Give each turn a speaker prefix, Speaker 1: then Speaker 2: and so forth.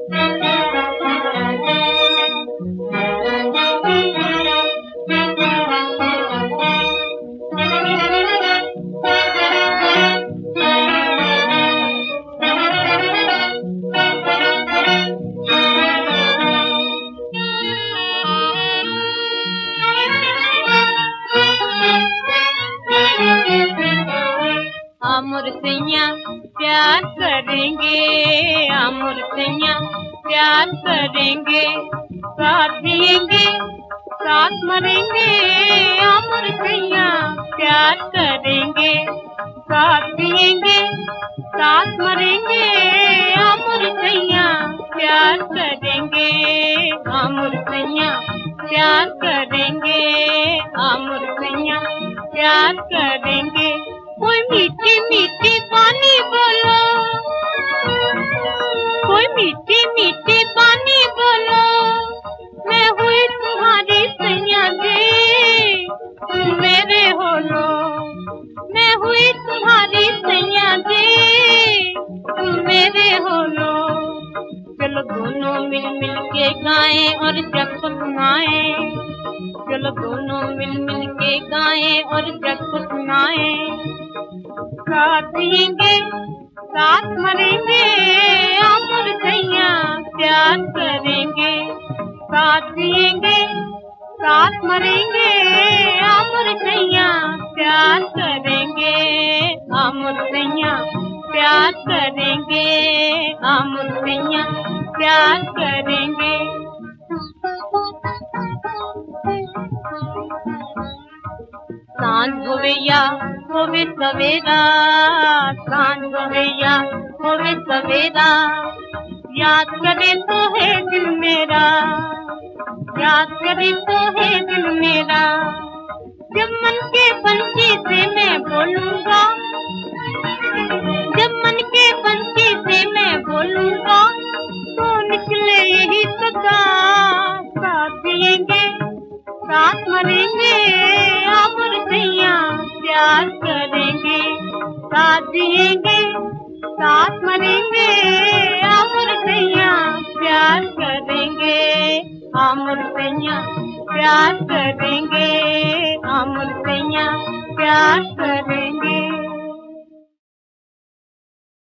Speaker 1: आमुर सैया प्यार करेंगे, आमुर सैया प्यार करेंगे, साथ जिएंगे साथ मरेंगे। आमुर सैया प्यार करेंगे, साथ जिएंगे साथ मरेंगे। आमुर सैया प्यार करेंगे, आमुर सैया प्यार करेंगे, आमुर सैया प्यार करेंगे। कोई मीठी मीठी पानी बोलो, कोई मीठी मीठी पानी बोलो, मैं हुई तुम्हारी सैया जी, तुम मेरे हो लो। मैं हुई तुम्हारी सैया जी, तुम मेरे हो लो। चलो दोनों मिल मिल के गाएं और जग को सुनाएं, चलो दोनों मिल मिल के गाएं और जग को सुनाएं। साथ जिएंगे साथ मरेंगे, आमुर सैया प्यार करेंगे, साथ जिएंगे साथ मरेंगे। आमुर सैया प्यार करेंगे, आमुर सैया प्यार करेंगे, आमुर सैया प्यार करेंगे। सांझ होवे या होवे सवेरा, सांझ होवे या होवे सवेरा, याद करे तो है दिल मेरा, याद करे तो है दिल मेरा। जब मन के पंछी से मैं बोलूँगा, जब मन के पंछी से मैं बोलूँगा, तो निकले यही सदा। साथ जिएंगे साथ मरेंगे, आमुर सैया प्यार करेंगे, साथ जिएंगे साथ मरेंगे। आमुर सैया प्यार करेंगे, आमुर सैया प्यार करेंगे, आमुर सैया प्यार करेंगे।